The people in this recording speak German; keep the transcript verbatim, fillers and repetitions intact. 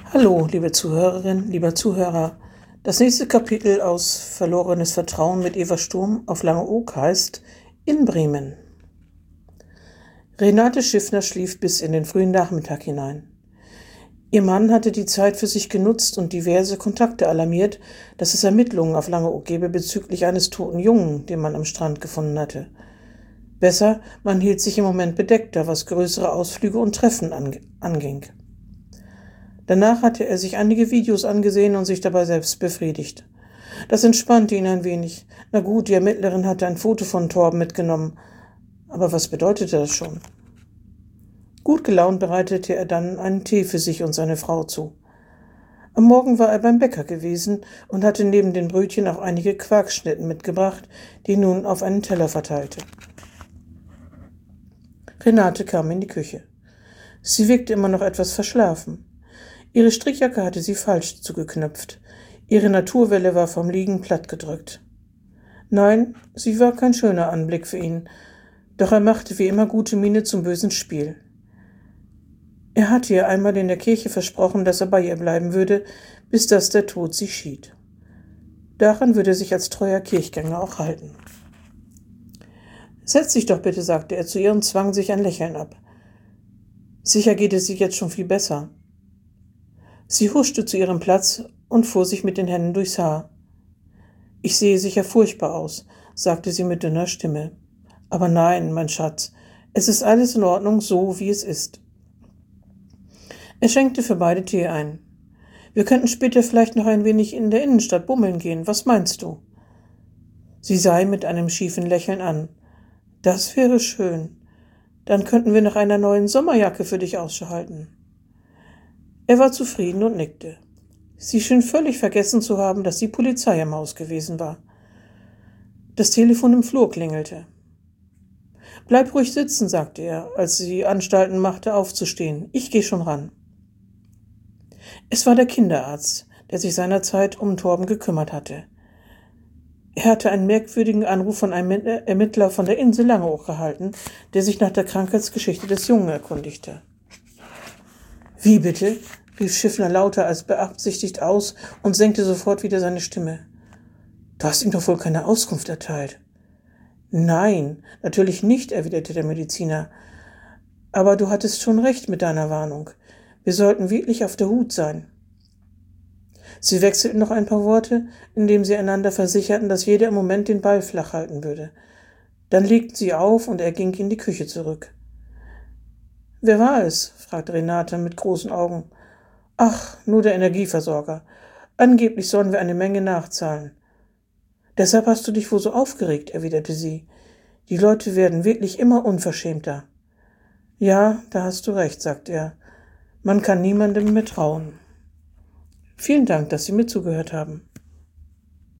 Hallo, liebe Zuhörerin, lieber Zuhörer. Das nächste Kapitel aus Verlorenes Vertrauen mit Eva Sturm auf Langeoog heißt In Bremen. Renate Schiffner schlief bis in den frühen Nachmittag hinein. Ihr Mann hatte die Zeit für sich genutzt und diverse Kontakte alarmiert, dass es Ermittlungen auf Langeoog gebe bezüglich eines toten Jungen, den man am Strand gefunden hatte. Besser, man hielt sich im Moment bedeckter, was größere Ausflüge und Treffen anging. Danach hatte er sich einige Videos angesehen und sich dabei selbst befriedigt. Das entspannte ihn ein wenig. Na gut, die Ermittlerin hatte ein Foto von Torben mitgenommen. Aber was bedeutete das schon? Gut gelaunt bereitete er dann einen Tee für sich und seine Frau zu. Am Morgen war er beim Bäcker gewesen und hatte neben den Brötchen auch einige Quarkschnitten mitgebracht, die er nun auf einen Teller verteilte. Renate kam in die Küche. Sie wirkte immer noch etwas verschlafen. Ihre Strickjacke hatte sie falsch zugeknöpft. Ihre Naturwelle war vom Liegen plattgedrückt. Nein, sie war kein schöner Anblick für ihn, doch er machte wie immer gute Miene zum bösen Spiel. Er hatte ihr einmal in der Kirche versprochen, dass er bei ihr bleiben würde, bis dass der Tod sie schied. Daran würde er sich als treuer Kirchgänger auch halten. »Setz dich doch bitte«, sagte er zu ihr und zwang sich ein Lächeln ab. »Sicher geht es dir jetzt schon viel besser.« Sie huschte zu ihrem Platz und fuhr sich mit den Händen durchs Haar. »Ich sehe sicher furchtbar aus«, sagte sie mit dünner Stimme. »Aber nein, mein Schatz, es ist alles in Ordnung, so wie es ist.« Er schenkte für beide Tee ein. »Wir könnten später vielleicht noch ein wenig in der Innenstadt bummeln gehen, was meinst du?« Sie sah ihn mit einem schiefen Lächeln an. »Das wäre schön. Dann könnten wir nach einer neuen Sommerjacke für dich Ausschau halten.« Er war zufrieden und nickte. Sie schien völlig vergessen zu haben, dass die Polizei im Haus gewesen war. Das Telefon im Flur klingelte. »Bleib ruhig sitzen«, sagte er, als sie Anstalten machte, aufzustehen. »Ich gehe schon ran.« Es war der Kinderarzt, der sich seinerzeit um Torben gekümmert hatte. Er hatte einen merkwürdigen Anruf von einem Ermittler von der Insel Langeoog erhalten, der sich nach der Krankheitsgeschichte des Jungen erkundigte. »Wie bitte?«, rief Schiffner lauter als beabsichtigt aus und senkte sofort wieder seine Stimme. »Du hast ihm doch wohl keine Auskunft erteilt.« »Nein, natürlich nicht«, erwiderte der Mediziner. »Aber du hattest schon recht mit deiner Warnung. Wir sollten wirklich auf der Hut sein.« Sie wechselten noch ein paar Worte, indem sie einander versicherten, dass jeder im Moment den Ball flach halten würde. Dann legten sie auf und er ging in die Küche zurück. »Wer war es?«, fragte Renate mit großen Augen. »Ach, nur der Energieversorger. Angeblich sollen wir eine Menge nachzahlen.« »Deshalb hast du dich wohl so aufgeregt«, erwiderte sie. »Die Leute werden wirklich immer unverschämter.« »Ja, da hast du recht«, sagte er. »Man kann niemandem mehr trauen.« Vielen Dank, dass Sie mir zugehört haben.